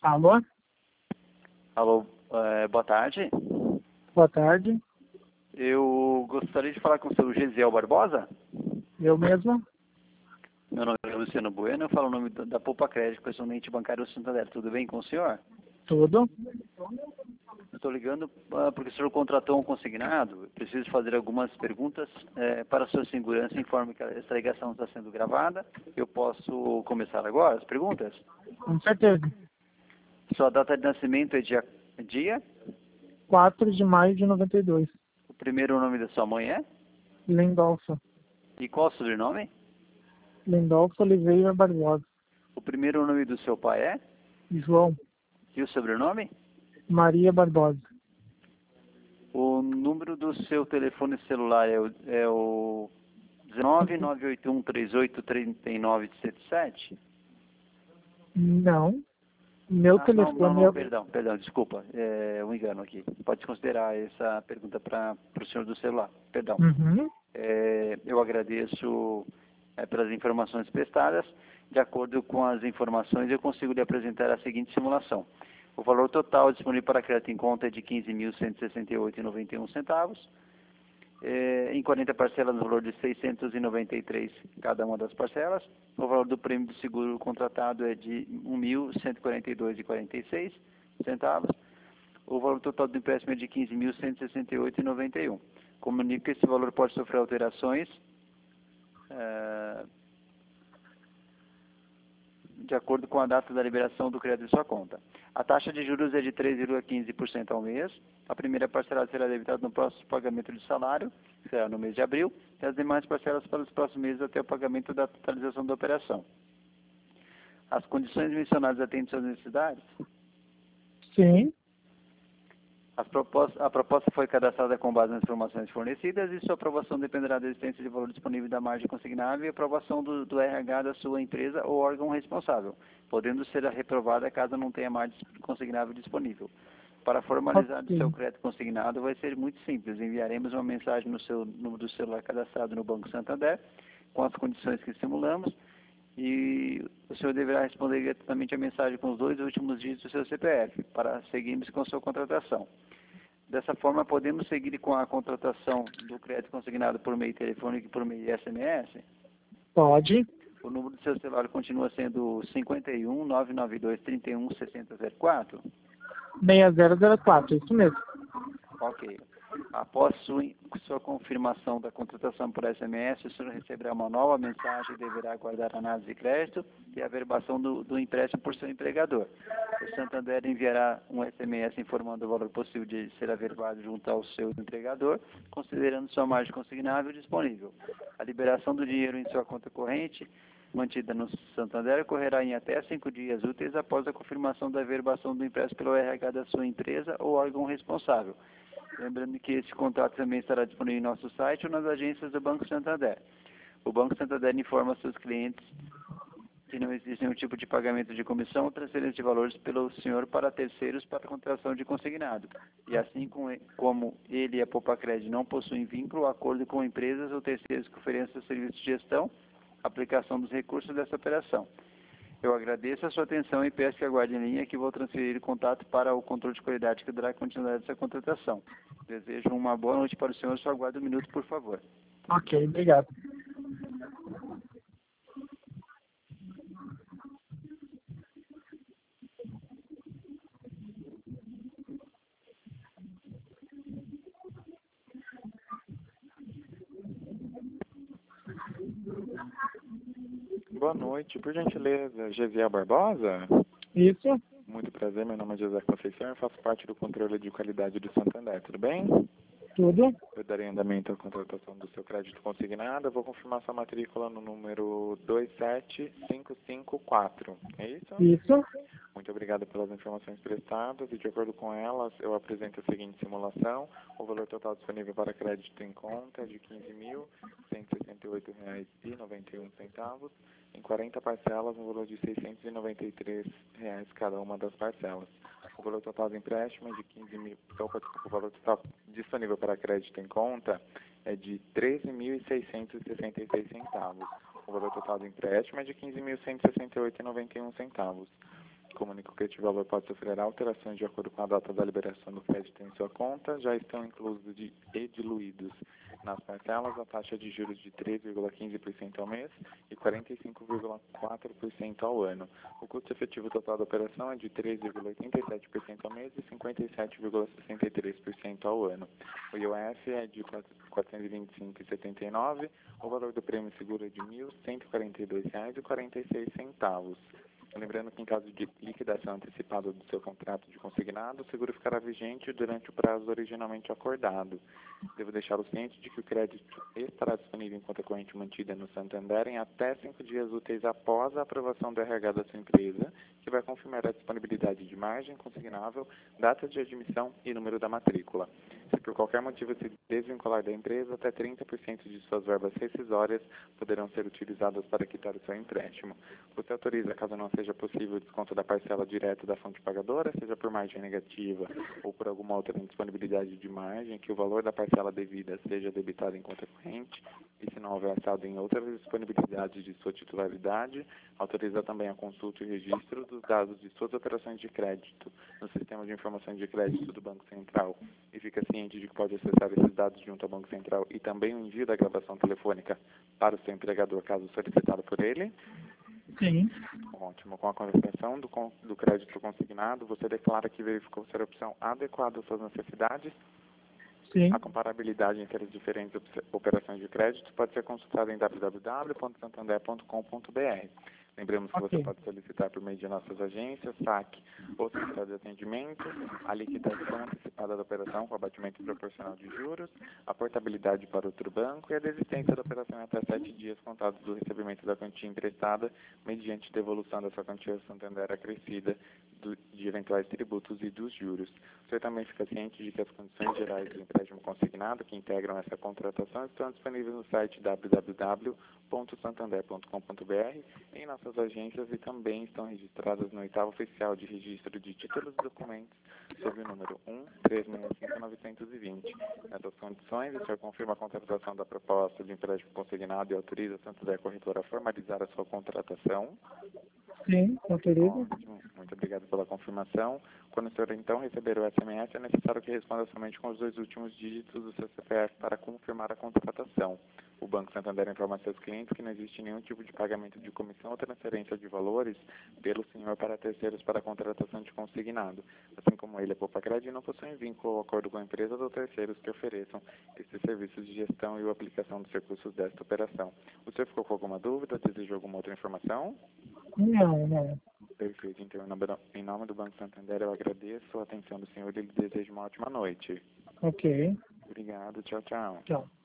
Alô? Alô, boa tarde. Boa tarde. Eu gostaria de falar com o seu Gesiel Barbosa. Eu mesmo? Meu nome é Luciano Bueno, eu falo o nome da Poupa Crédito, correspondente bancário Santander. Tudo bem com o senhor? Tudo. Estou ligando porque o senhor contratou um consignado. Eu preciso fazer algumas perguntas para a sua segurança. Informe que essa ligação está sendo gravada. Eu posso começar agora as perguntas? Com certeza. Sua data de nascimento é dia? 4 de maio de 92. O primeiro nome da sua mãe é? Lindolfo. E qual o sobrenome? Lindolfo Oliveira Barbosa. O primeiro nome do seu pai é? João. E o sobrenome? Maria Barbosa. O número do seu telefone celular é o 19981383977? Não. Meu telefone Não, é... perdão, desculpa, é um engano aqui. Pode considerar essa pergunta para o senhor do celular, perdão. Uhum. Eu agradeço pelas informações prestadas. De acordo com as informações, eu consigo lhe apresentar a seguinte simulação. O valor total disponível para crédito em conta é de R$ 15.168,91. Em 40 parcelas, no valor de R$ 693 cada uma das parcelas. O valor do prêmio do seguro contratado é de R$ 1.142,46. O valor total do empréstimo é de R$ 15.168,91. Comunico que esse valor pode sofrer alterações de acordo com a data da liberação do crédito em sua conta. A taxa de juros é de 3,15% ao mês. A primeira parcela será debitada no próximo pagamento de salário, que será no mês de abril, e as demais parcelas para os próximos meses até o pagamento da totalização da operação. As condições mencionadas atendem suas necessidades? Sim. A proposta foi cadastrada com base nas informações fornecidas e sua aprovação dependerá da existência de valor disponível da margem consignável e aprovação do RH da sua empresa ou órgão responsável, podendo ser reprovada caso não tenha margem consignável disponível. Para formalizar o seu crédito consignado vai ser muito simples. Enviaremos uma mensagem no seu número do celular cadastrado no Banco Santander com as condições que simulamos e o senhor deverá responder diretamente a mensagem com os 2 últimos dígitos do seu CPF para seguirmos com a sua contratação. Dessa forma, podemos seguir com a contratação do crédito consignado por meio telefônico e por meio SMS? Pode. O número do seu celular continua sendo 51 992 31 6004? 6004, isso mesmo. Ok. Após sua confirmação da contratação por SMS, o senhor receberá uma nova mensagem e deverá aguardar a análise de crédito e a averbação do empréstimo por seu empregador. O Santander enviará um SMS informando o valor possível de ser averbado junto ao seu empregador, considerando sua margem consignável disponível. A liberação do dinheiro em sua conta corrente, mantida no Santander, ocorrerá em até 5 dias úteis após a confirmação da averbação do empréstimo pelo RH da sua empresa ou órgão responsável. Lembrando que esse contato também estará disponível em nosso site ou nas agências do Banco Santander. O Banco Santander informa seus clientes que não existe nenhum tipo de pagamento de comissão ou transferência de valores pelo senhor para terceiros para contratação de consignado. E assim como ele e a Poupa Crédito não possuem vínculo, acordo com empresas ou terceiros que ofereçam serviço de gestão, aplicação dos recursos dessa operação. Eu agradeço a sua atenção e peço que aguarde em linha que vou transferir o contato para o controle de qualidade que dará continuidade dessa contratação. Desejo uma boa noite para o senhor, só aguarde um minuto, por favor. Ok, obrigado. Boa noite, por gentileza, Gesiel Barbosa? Isso. Muito prazer, meu nome é José Conceição, eu faço parte do controle de qualidade do Santander, tudo bem? Tudo. Eu darei andamento à contratação do seu crédito consignado, eu vou confirmar sua matrícula no número 27554, é isso? Isso. Muito obrigado pelas informações prestadas e, de acordo com elas, eu apresento a seguinte simulação. O valor total disponível para crédito em conta é de R$ 15.168,91, em 40 parcelas, no valor de R$ 693 cada uma das parcelas. O valor total do empréstimo é de o valor total disponível para crédito em conta é de R$ 13.666. O valor total do empréstimo é de R$ 15.168,91. Comunico que este valor pode sofrer alterações de acordo com a data da liberação do crédito em sua conta. Já estão inclusos e diluídos nas parcelas a taxa de juros de 3,15% ao mês e 45,4% ao ano. O custo efetivo total da operação é de 3,87% ao mês e 57,63% ao ano. O IOF é de R$ 425,79. O valor do prêmio seguro é de R$ 1.142,46. Lembrando que em caso de liquidação antecipada do seu contrato de consignado, o seguro ficará vigente durante o prazo originalmente acordado. Devo deixá-lo ciente de que o crédito estará disponível em conta corrente mantida no Santander em até 5 dias úteis após a aprovação do RH da sua empresa, que vai confirmar a disponibilidade de margem consignável, data de admissão e número da matrícula. Se por qualquer motivo se desvincular da empresa, até 30% de suas verbas rescisórias poderão ser utilizadas para quitar o seu empréstimo. Você autoriza, caso não seja possível, o desconto da parcela direto da fonte pagadora, seja por margem negativa ou por alguma outra indisponibilidade de margem, que o valor da parcela devida seja debitado em conta corrente, e se não houver estado em outras disponibilidades de sua titularidade, autoriza também a consulta e registro dos dados de suas operações de crédito no Sistema de Informações de Crédito do Banco Central e fica ciente de que pode acessar esses dados junto ao Banco Central e também o envio da gravação telefônica para o seu empregador, caso solicitado por ele. Sim. Ótimo. Com a conversação do crédito consignado, você declara que verificou ser a opção adequada às suas necessidades. Sim. A comparabilidade entre as diferentes operações de crédito pode ser consultada em www.santander.com.br. Lembramos que você pode solicitar por meio de nossas agências, SAC ou central de atendimento, a liquidação antecipada da operação com abatimento proporcional de juros, a portabilidade para outro banco e a desistência da operação em até 7 dias contados do recebimento da quantia emprestada, mediante devolução dessa quantia ao Santander acrescida de eventuais tributos e dos juros. Você também fica ciente de que as condições gerais do empréstimo consignado que integram essa contratação estão disponíveis no site www.santander.com.br, em nossas agências e também estão registradas no 8º Oficial de Registro de Títulos e Documentos, sob o número 1365920. Nessas condições, o senhor confirma a contratação da proposta de empréstimo consignado e autoriza a Santander Corretora a formalizar a sua contratação? Sim, autoriza. Ótimo. Muito obrigado pela confirmação. Quando o senhor então receber o SMS, é necessário que responda somente com os 2 últimos dígitos do seu CPF para confirmar a contratação. O Banco Santander informa a seus clientes que não existe nenhum tipo de pagamento de comissão ou transferência de valores pelo senhor para terceiros para a contratação de consignado. Assim como ele, a Poupa-Crédito não possui vínculo ou acordo com empresas ou terceiros que ofereçam esses serviços de gestão e aplicação dos recursos desta operação. O senhor ficou com alguma dúvida? Deseja alguma outra informação? Não. Perfeito. Então, em nome do Banco Santander, eu agradeço a atenção do senhor e lhe desejo uma ótima noite. Ok. Obrigado. Tchau, tchau. Tchau.